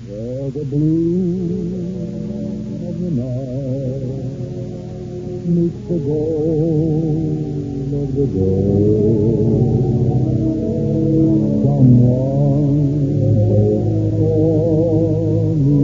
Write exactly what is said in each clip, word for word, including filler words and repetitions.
Where the blue of the night meets the gold of the day. Someone waits for me.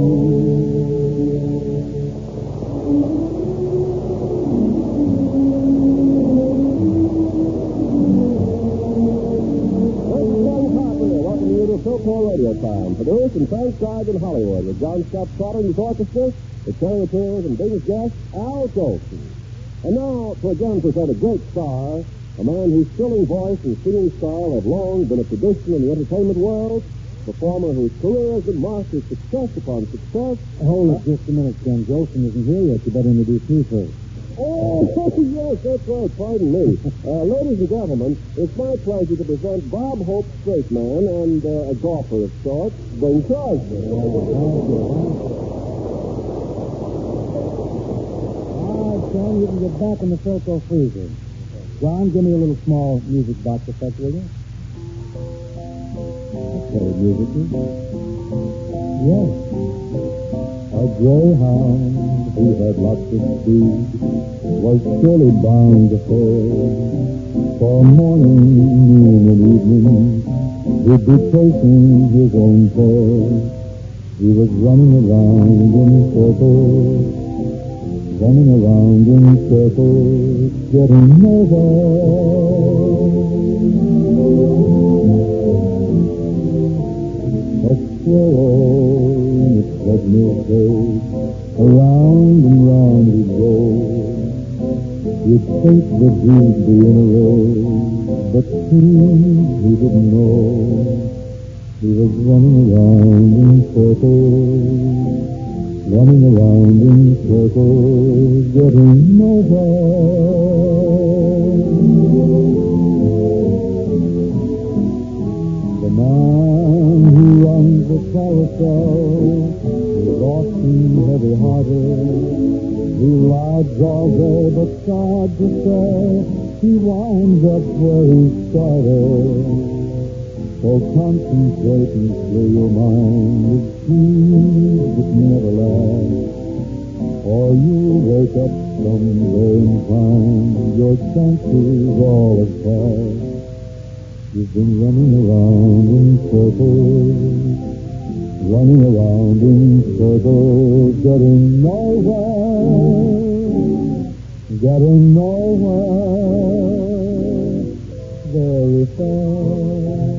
So-called radio time, produced and transcribed in Hollywood with John Scott Trotter and his orchestra, the charioteers and biggest guest, Al Jolson. And now, to again present a great star, a man whose thrilling voice and singing style have long been a tradition in the entertainment world, a performer whose career has been marked with success upon success. Hold it just a minute, Ken. Jolson isn't here yet. You better introduce me first. Oh, yes, that's right. Pardon me. Uh, ladies and gentlemen, it's my pleasure to present Bob Hope, straight man, and uh, a golfer of sorts, Bing Crosby. Oh, thank you. All right, Ken, you can get back in the Philco freezer. John, give me a little small music box effect, will you? Okay, music. Yes. A greyhound who had lots of speed was surely bound to fail. For morning, noon, and evening, he'd be chasing his own tail. He was running around in circles, running around in circles, getting nowhere. A squirrel in a treadmill cage, around and round he'd go. You'd think that he'd be in a race, but soon he didn't know. He was running around in circles, running around in circles, getting nowhere. The man who runs the carousel is often heavy-hearted. He rides all day, but sad to say, he winds up where he started. So concentrate and clear your mind with peace that never lasts. Or you'll wake up someday and find your senses all have passed. You've been running around in circles, running around in circles, getting nowhere, getting nowhere, very far.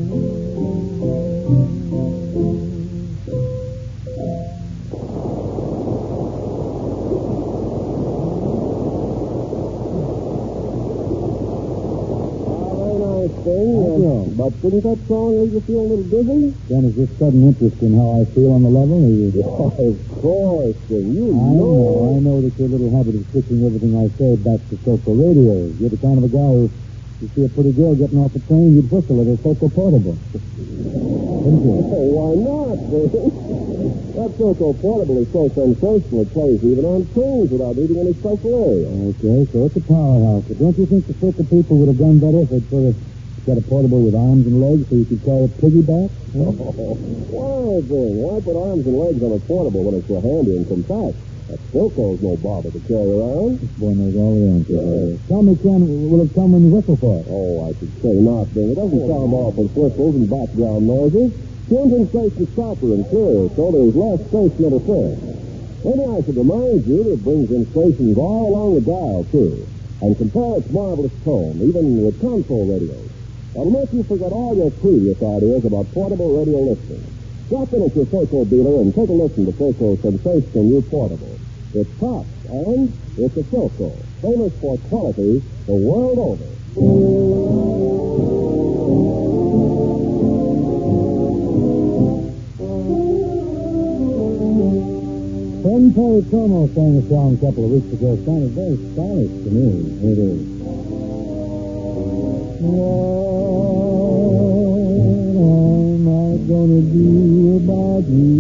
Thing, uh, but didn't that song make you feel a little dizzy? Then is this sudden interest in how I feel on the level? Or you... Oh, of course, then. You I know. know. I know that your little habit of switching everything I say back to Soco radio. You're the kind of a guy who, you see a pretty girl getting off the train, you'd whistle at her Soco portable. Wouldn't you? Oh, why not, man? That Soco portable is so sensational it plays even on trains without needing any special area. Okay, so it's a powerhouse. But don't you think the Soco people would have done better if they'd sort of got a portable with arms and legs so you could carry a piggyback? Huh? Oh, why, then? Why put arms and legs on a portable when it's so handy and compact? That Soco's no bother to carry around. This boy knows all the answers. Uh, tell me, Ken, will it come when you whistle for it? Oh, I should say not, Ben. It doesn't sound off with whistles and background noises. The engine station's softer and clearer, so there's less station interference. Maybe I should remind you that it brings in stations all along the dial, too, and compare its marvelous tone, even with console radios. That'll make you forget all your previous ideas about portable radio listening. Drop in at your Soco dealer and take a listen to Soco's sensational new portable. It's tough, and it's a Soco, famous for quality the world over. Ken Perry Como sang a song a couple of weeks ago. It sounded very stylish to me. It is. What am I gonna do about you?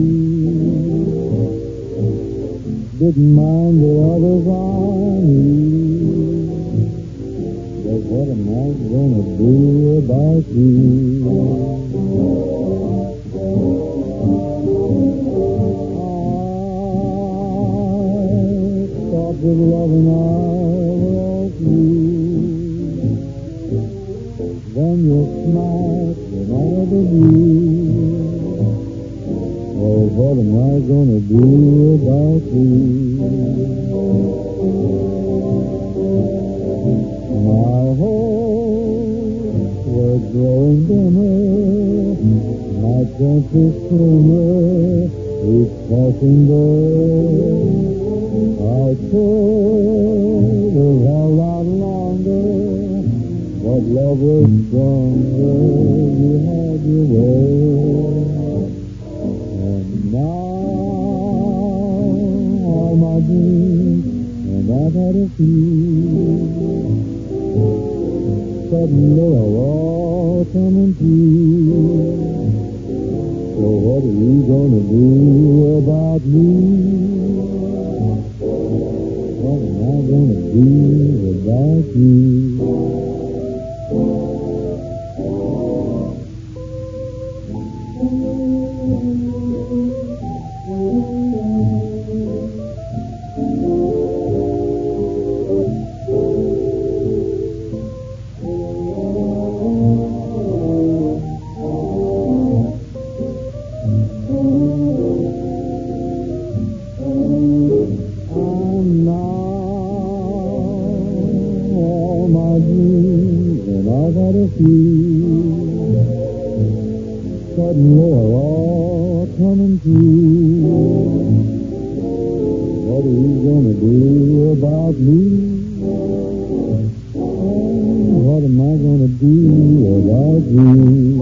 Didn't mind the others I knew. But what am I gonna do about you? night when I believe. Oh, what am I gonna do about you? My hopes were growing dimmer, my chance is slimmer, each passing day. I could have held out longer, but love was stronger, you had your way. And now all my dreams, and I've had a few, suddenly are all coming true. So what are you gonna do about me? What am I gonna do about you? Suddenly are all coming true. What are you gonna do about me? What am I gonna do about you?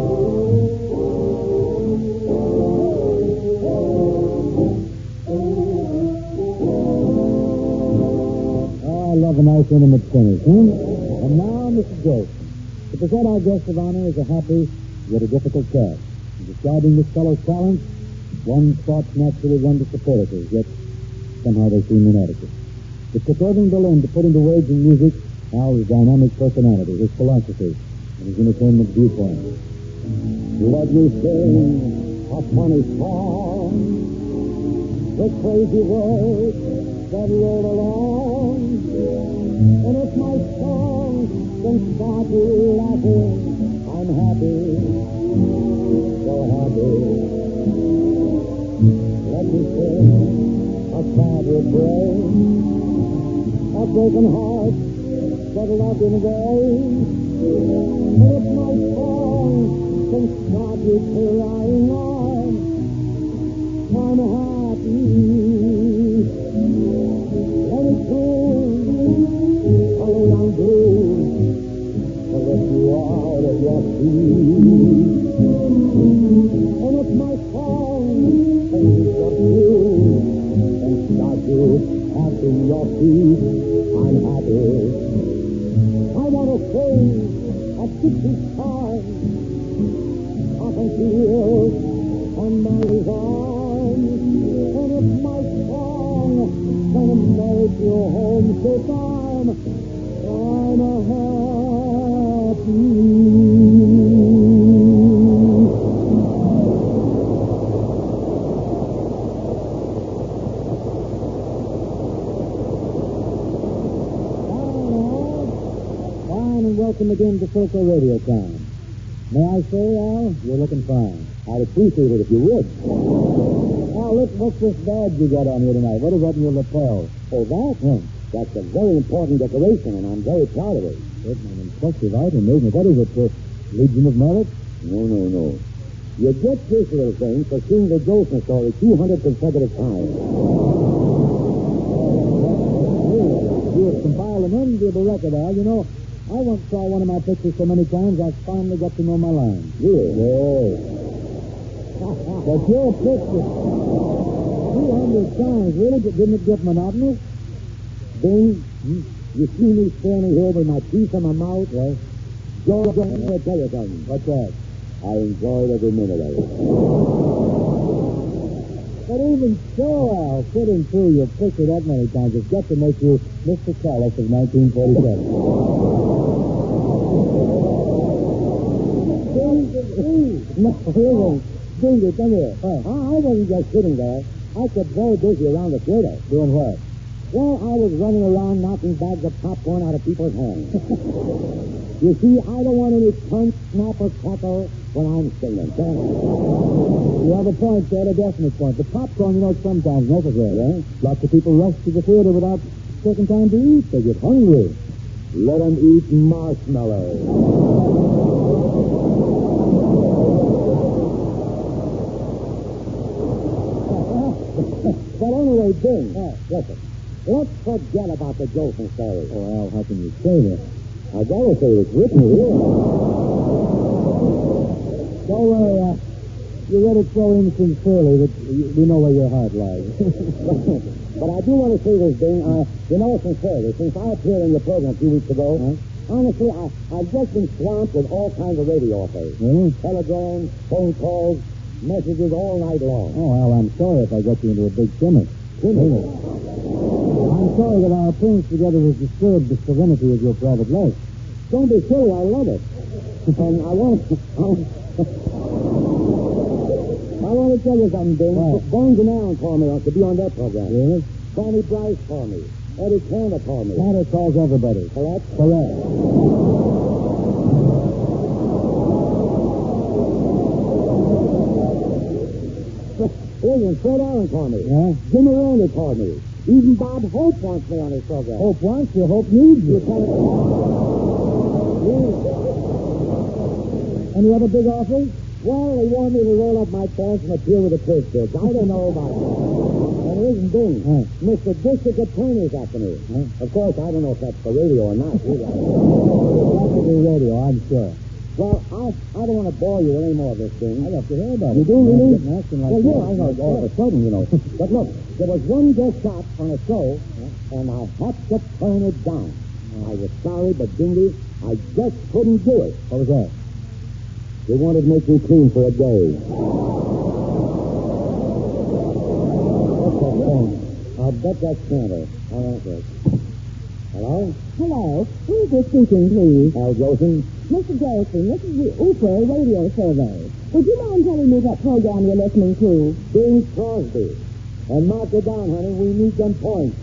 Oh, I love a nice intimate finish, huh? And now, Mister Jost, to present our guest of honor is a happy yet a difficult task. In describing this fellow's talents, one's thoughts naturally run to superlatives, yet somehow they seem inadequate. It's supporting Berlin to put into words and music Al's dynamic personality, his philosophy, and his entertainment viewpoint. Let me sing a funny song, the crazy words that roll along, and if my song can start you laughing, I'm happy, so happy. Let me sing a sad refrain, a broken heart settled up in vain. And if my song can start you crying on, I'm happy. Let it sing a long blue, to lift you out of your seat. And if my song can keep you and start you tapping your feet, I'm happy. I want to sing a gypsy song, I can feel on my arms. And if my song can make you home so far, I'm a happy. Fine and welcome again to Silco Radio Time. May I say, Al, you're looking fine. I'd appreciate it if you would. Al, look, what's this badge you got on here tonight? What is that in your lapel? Oh, that? Yeah. That's a very important decoration, and I'm very proud of it. It's an impressive item, isn't it? What is it, the Legion of Merit? No, no, no. You get this little thing for seeing the Jolson story two hundred consecutive times. You have compiled an enviable record, Al. You know, I once saw one of my pictures so many times, I finally got to know my lines. Really? Yes. But your picture, two hundred times, really? Didn't it get monotonous? Bing, you see me standing here with my teeth in my mouth? Yes. George, I'm going to tell you something. What's that? I enjoyed every minute of it. But even so, Al, sitting through your picture that many times has got to make you Mister Callis of nineteen forty-seven. No, listen, Ginger, come here. Huh? I, I wasn't just sitting there. I kept very busy around the theater. Doing what? Well, I was running around knocking bags of popcorn out of people's hands. You see, I don't want any punch, snap, or crackle when I'm singing. You have a point, Ted, a definite point. The popcorn, you know, sometimes necessary. Yeah? Lots of people rush to the theater without taking time to eat. They get hungry. Let them eat marshmallows. But anyway, Bing, uh, listen, let's forget about the Jolson story. Oh, Al, how can you say that? I gotta say it's written here. Don't worry, uh, you read it so insincerely that we know where your heart lies. But I do want to say this, Bing. Uh, you know, sincerely, since I appeared on your program a few weeks ago, huh? honestly, I, I've just been swamped with all kinds of radio offers. Really? Telegrams, phone calls, messages all night long. Oh, Al, I'm sorry if I got you into a big timid. Timid? I'm sorry that our appearance together has disturbed the serenity of your private life. Don't be silly. I love it. And I want to... I want to tell you something, Bing. What? Bones and Allen called me to be on their program. Really? Bonnie Bryce called me. Eddie Cantor called me. Cantor calls everybody. Correct? Correct. Listen, Fred Allen called me. Yeah? Jimmy Randall called me. Even Bob Hope wants me on his program. Hope wants you. Hope needs you. Any other big offers? Well, they want me to roll up my pants and appear with the quiz kids. I don't know about that. And it isn't Bing. Huh. Mister District Attorney's after me. Huh? Of course, I don't know if that's for radio or not. That's to be radio, I'm sure. Well, I, I don't want to bore you with any more of this thing. I'd love to hear about You it. do, really? Getting asking like Well, that. yeah, I know. All of a sudden, you know. But look, there was one guest shot on a show, and I had to turn it down. I was sorry, but Dingy, I just couldn't do it. What was that? They wanted to make me clean for a day. What's that phone? I'll bet that's Cantor. I'll answer it. Hello? Hello. Who is this speaking, please? Al Jolson? Mister Jolson, this is the Ooper radio survey. Would you mind telling me what program you're listening to? Bing Crosby. And mark it down, honey. We need them points.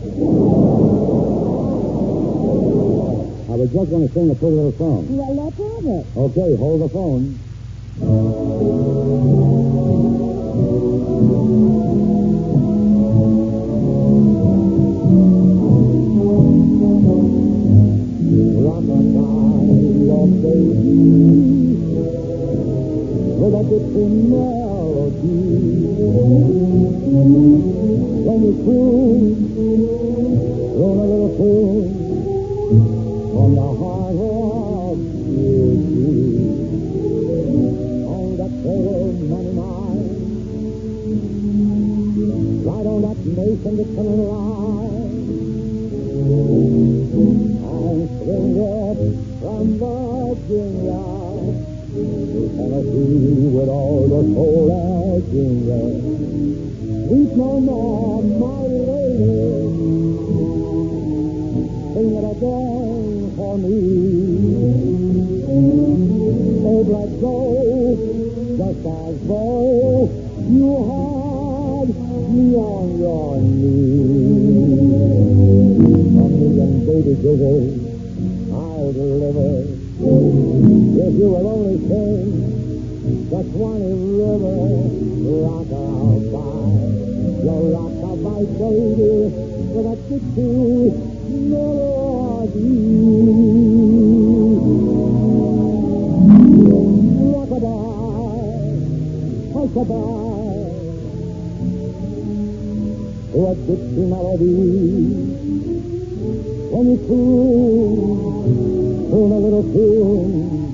I was just going to sing a pretty little song. Well, let's have it. Okay, hold the phone. With a different melody, when you croon, run a little tune on the heart of beauty, on that fair money line, right on that Mason to turn line, and swing up from Virginia. Tennessee with all the soul I ginger. Weep no more, my lady. Sing it again for me. Oh, black gold, just as though you had me on your knee. A million baby givers I'll deliver. If you will only sing the Swanee River rock-a-bye, your rock-a-bye baby with a Dixie melody. Rock-a-bye, rock-a-bye, with a Dixie melody. When you croon, croon a little tune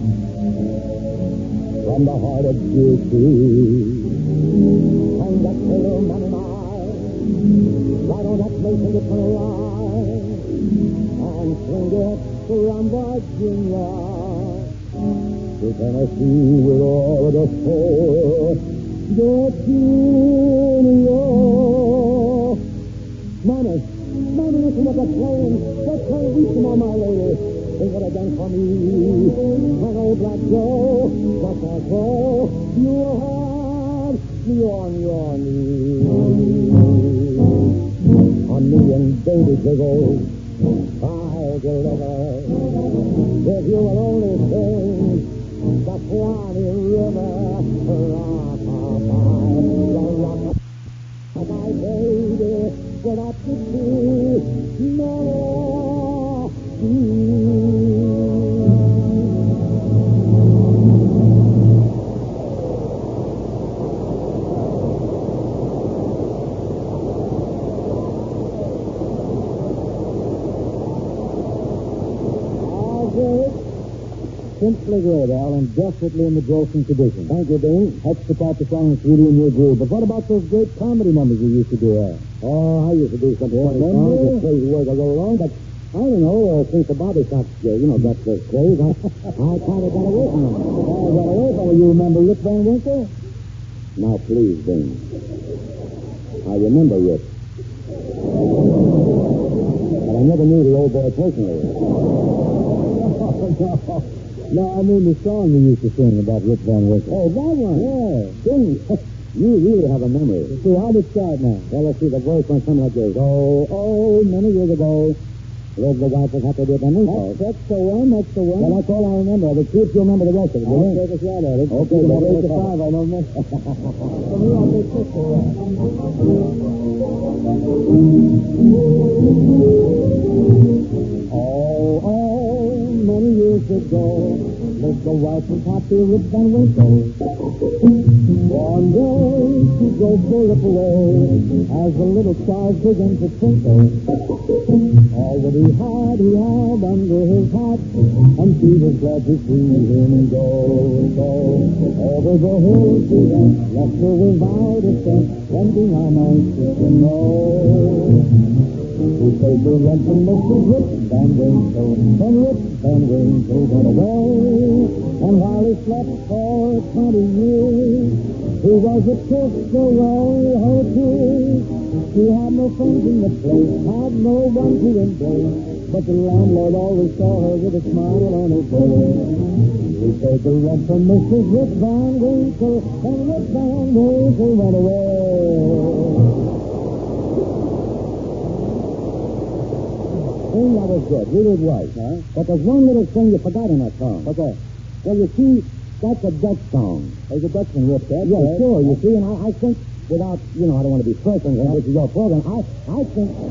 from the heart of beauty, and that little money mine, right on that place in the tunnel line, and swing it from Virginia to Tennessee with all of the soul that's in your money. Money, listen to the train. That train reaching on my lady. Sing it again for me. And old Black Joe, just as though you had me on your knee. A million baby Ziggle, I'll deliver. If you will only sing the Swanee River, rock, rock, rock, my baby, without the sea, no, Simply great, Al, and desperately in the Jolson tradition. Thank you, Dean. That's the type of song that's really in your groove. But what about those great comedy numbers you used to do, Al? Oh, I used to do some funny songs with crazy words I go along, but I don't know, uh, since the body shots, uh, you know, got so crazy, I, I kind of got away from them. Oh, got away from it. You remember Rip Van Winkle? Now, please, Dean. I remember Rip. But I never knew the old boy personally. No, I mean the song you used to sing about Rip Van Winkle. Oh, that one? Yeah. Dean, you really have a memory. See, how'd it start now? Well, let's see, the voice went something like this. Oh, oh, many years ago, lived the wife of Happy Rip Van Winkle. That's, that's the one, that's the one. Well, that's all I remember. But see if you remember the rest of it. I'll will you? take a shot at it. Okay, but well, eight to let's five, I don't miss. For me, I'll take six to one. Oh, oh, many years ago, lived the wife of Happy Rip Van Winkle. One day, she drove Philip away as the little stars began to twinkle. All that he had, he had under his hat, and she was glad to see him go, go. Over the hills she went, left her without a cent, lending our monsters to know. Who paid the rent from Mister Rip Van Winkle, then Rip Van Winkle went away. And while he slept for twenty years, he was a kiss away her tears. She had no friends in the place, had no one to embrace, but the landlord always saw her with a smile on his face. He paid the rent from Mister Rip Van Winkle, and Rip Van Winkle went away. Thing that was good, really it was. Huh? But there's one little thing you forgot in that song. What's that? Well, you see, that's a Dutch song. There's a Dutchman Rip that. Yeah, yeah, sure, you see, and I, I think, without, you know, I don't want to be frightened, and this is your program, I, I think... I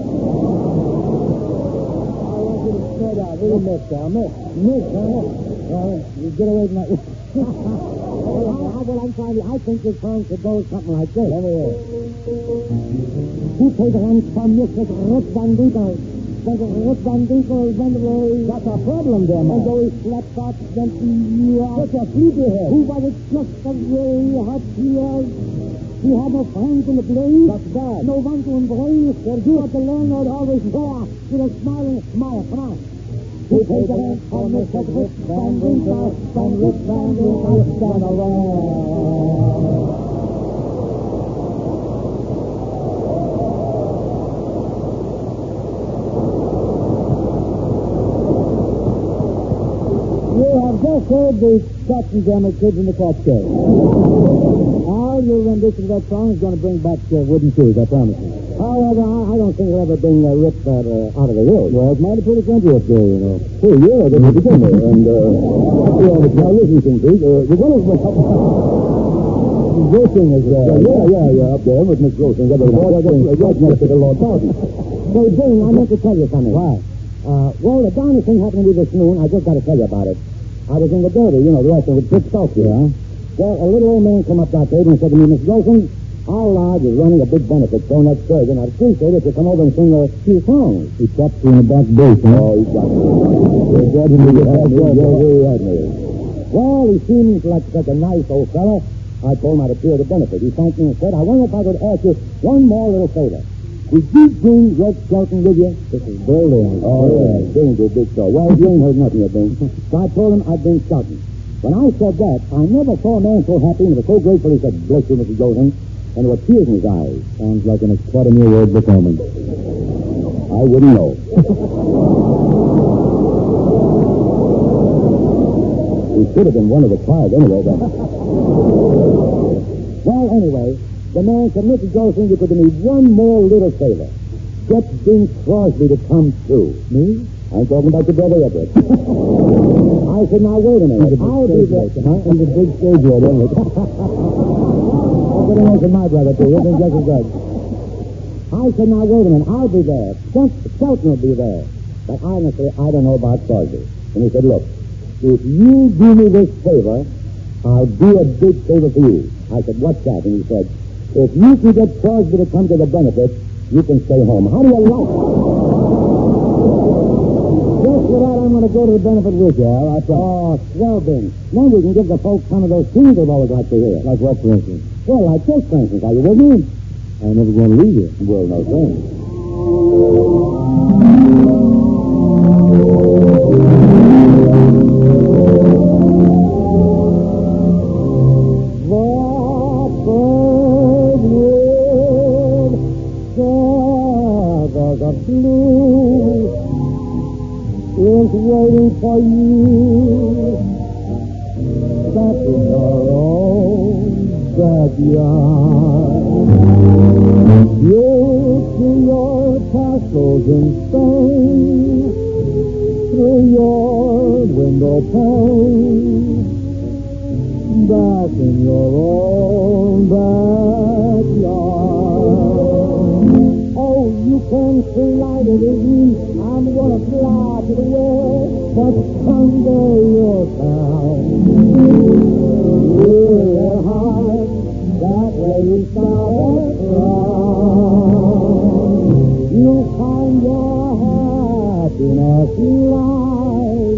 want you to spread out. Little mix, Al. Mix. Mix, huh? Well, you get away from that... well, I, well, I'm trying to... I think this song should go something like this. Let me hear. Who paid the rent from Mister Rip Van Winkle? Rip Van Winkle went away. That's a problem there, man. And though he slept out twenty years... What's a sleepyhead? Who was it just away her tears? He had no friends in the place. That's bad. No one to embrace. But the landlord always there with a smiling smile. Come on. Who paid the rent for Mister Rip Van Winkle? Van Rip Van Winkle went away. Just heard the Scotch and Grammar Kids in the Catskills. Al, your rendition of that song is going to bring back uh, wooden shoes, I promise you. However, I, I don't think we'll ever bring uh, Rip that uh, out of the road. Well, it's mighty pretty country up there, you know. Hey, yeah, that's what begin there. And, uh, that's the only now listen to me. Uh, you're going to... Grossing is there. Uh, yeah, yeah, yeah, up there with Miss Grossing. That's right next to the Lord Bowden. Say, Dean, I meant to tell you something. Why? Uh, well, the darnest thing happened to me this noon. I just got to tell you about it. I was in the derby, you know, the restaurant with Dick Stokes. Yeah? Well, a little old man come up that day and said to me, Miss Wilson, our lodge is running a big benefit show next Thursday, and I'd appreciate it if you come over and sing a few songs. He tapped you in the back booth, huh? Oh, he's got me. You're judging me with that job. You're really right, me. Well, he seemed like such a nice old fella. I told him I'd appear to benefit. He thanked me and said, I wonder if I could ask you one more little favor. Did you bring Red Skelton with you? This is Bill Dane. Oh, yeah. Dane's a big show. Well, you ain't heard nothing of Dane. So I told him I'd been scouting. When I said that, I never saw a man so happy and was so grateful. He said, bless you, Missus Golden. And there were tears in his eyes. Sounds like an Academy Award performance. I wouldn't know. He should have been one of the five anyway, but... Well, anyway, the man said, Missus Golden, you could do me one more little favor. get Bing Crosby to come too. Me? I'm talking about your brother Everett. I said, now, wait a minute. I'll be there. Huh? He's a big stage right, Everett. I'll get away from my brother, too. He'll be just as good. I said, now, wait a minute. I'll be there. Shelton will be there. But honestly, I don't know about Crosby. And he said, look, if you do me this favor, I'll do a big favor for you. I said, what's that? And he said, if you can get Crosby to come to the benefit, you can stay home. How do you like it? Just for that, I'm going to go to the benefit with you, Al. I thought, oh, swell, Bing. Then we can give the folks some of those things they've always liked to hear. Like what, for instance? Well, like this, for instance. Are you with me? I'm never going to leave you. Well, no thanks. Blue is waiting for you back in your own backyard. You'll see your castles in Spain through your window pane back in your own backyard. Oh, you can fly to the east, I'm gonna fly to the west, but someday you'll come. Your heart, that way you started from. You'll find your happiness lies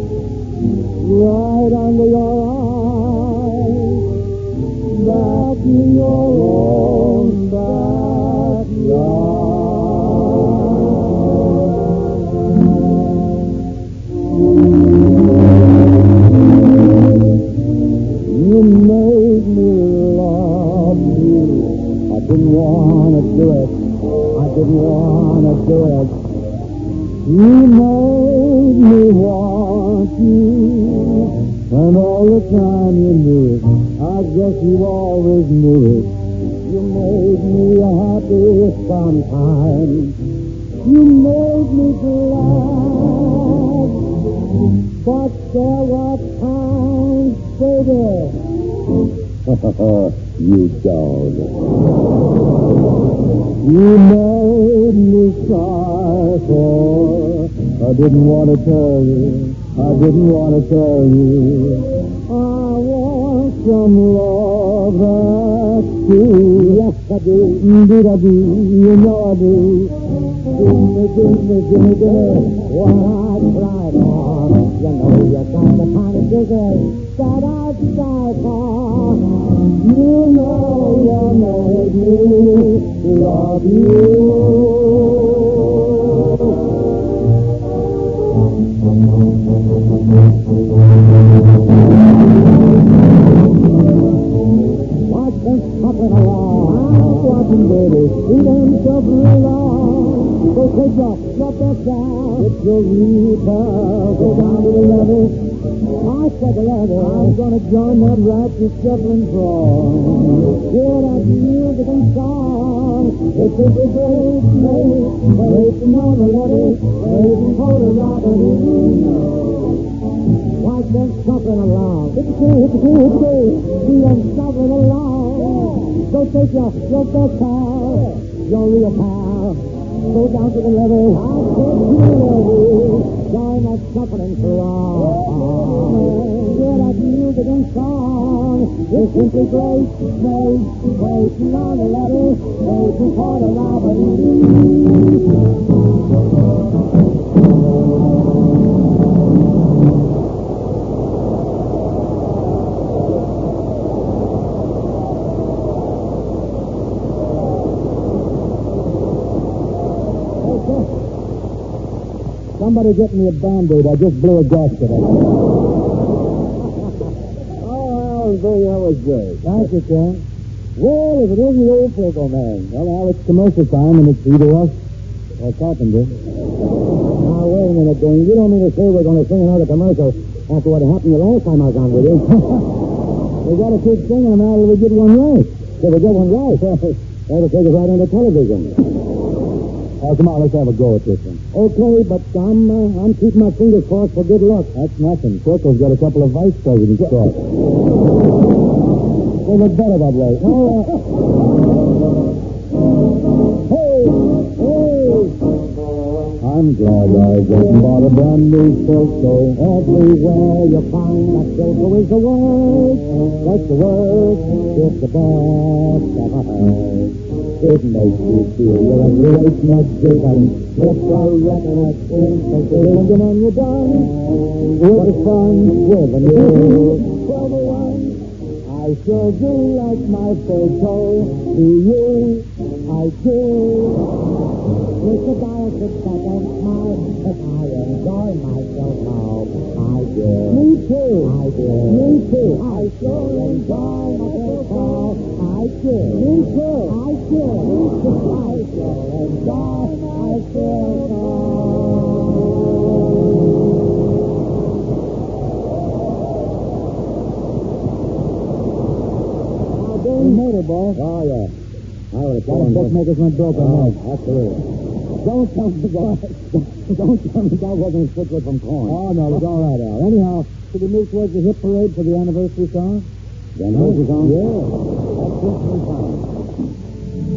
right under your eyes, back in your own backyard. You made me love you. I didn't want to do it. I didn't want to do it. You made me want you. And all the time you knew it. I guess you always knew it. You made me happy sometimes. You made me glad. But there were times, baby. You don't. You made me sorrowful. I didn't want to tell you. I didn't want to tell you. I want some love that's true. Yes, I do. Indeed, I do. You know I do. Give me, give me, give me, give me what I cried on. You know you got the kind of sugar that I'd die for. You know you made me love you. Watch them puppet along. I'm watching baby. See them shuffling along. Go take your slip up down. Get your reaper. Go down to the levee. I said the levee. I'm gonna join that rat you shuffling from. Hear that music and song. It's a big old place. Waiting on the levee. Waiting for the robin. Watch them shuffling along. Hit the key, hit the key, hit the key. See them shuffling along. Go take your slip up pal. Your real pal. Go down to the levee. I said to the levee. Join that shuffling throng. Hear that music and song. It's simply great, great, waiting on the levee, waiting for the robin. Somebody get me a Band-Aid. I just blew a gasket out. Oh, Bill, that was great. Thank you, Ken. Well, if it isn't the old Pickle Man. Well, now it's commercial time, and it's either us or Carpenter. Now, wait a minute, Dane. You don't mean to say we're going to sing another commercial after what happened the last time I was on with you? We got to keep singing them out till we get one right. If we get one right, that'll take us right into television. Oh, come on, let's have a go at this one. Okay, but I'm, uh, I'm keeping my fingers crossed for good luck. That's nothing. Circle's got a couple of vice presidents caught. They look better that way. Oh, uh... Hey! Hey! I'm glad I went and bought a brand new Silco. Everywhere you find that Silco is the word. That's the word. It's the best ever heard. It makes you feel you're a great magician. It's a record in the And then you're done with the fun with a new Silver one. I sure do like my Silco. Do you? I do. It's a dial sit back and smile, but I enjoy myself now. I do. Me too. I do. Me too. I sure enjoy myself now. I do. Me too. I do. Me too. I sure enjoy myself now. Now, Dave Motorball. Oh, yeah. I would have Got a told him. bookmaker's went broke on Oh, that. absolutely. Don't tell me that. Don't tell me that wasn't a switcher from corn. Oh, no, it's all right, Al. Anyhow, should we move towards the hit parade for the anniversary song? The anniversary song? Yeah. That's just in time.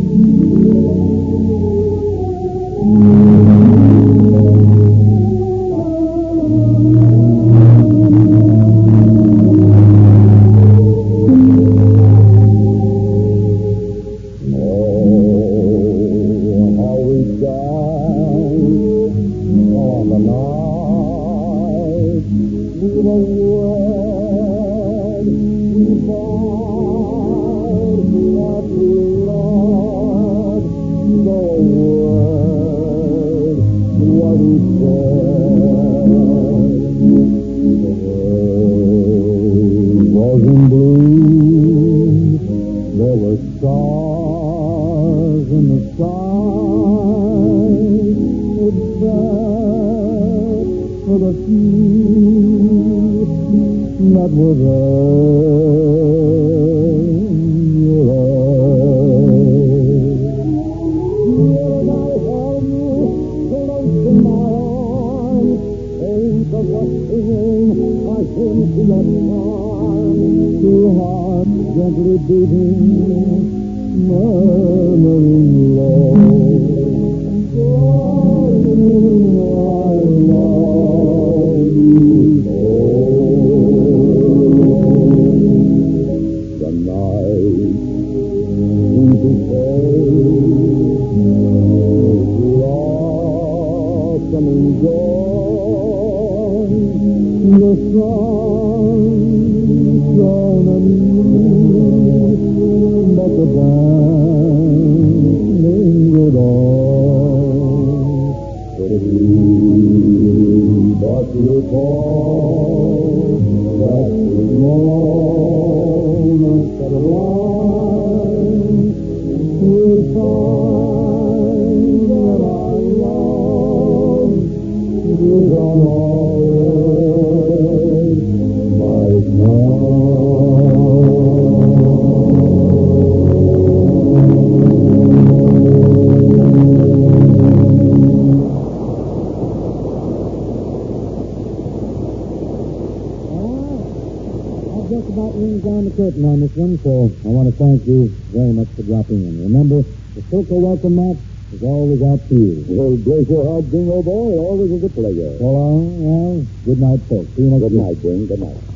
On this one, so I want to thank you very much for dropping in. Remember, the Silco welcome mat is always out to you. Well, bless your heart, Bingo boy. Always a good pleasure. So long. Well, good night, folks. See you next Good week. night, Bing. Good night.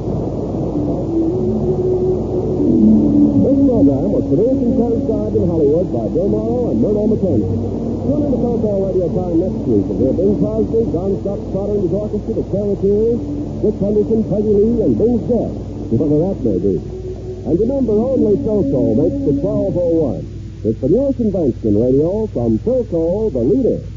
This program was produced and transcribed in Hollywood by Bill Morrow and Murdo McKenzie. Tune in to Coco Radio Time next week to hear Bing Crosby, John Scott Trotter and his orchestra, the Charioteers, Dick Henderson, Peggy Lee, and Bing's Death. Whatever that may be. And remember, only Silco makes the twelve oh one. It's the newest invention radio from Silco, the leader.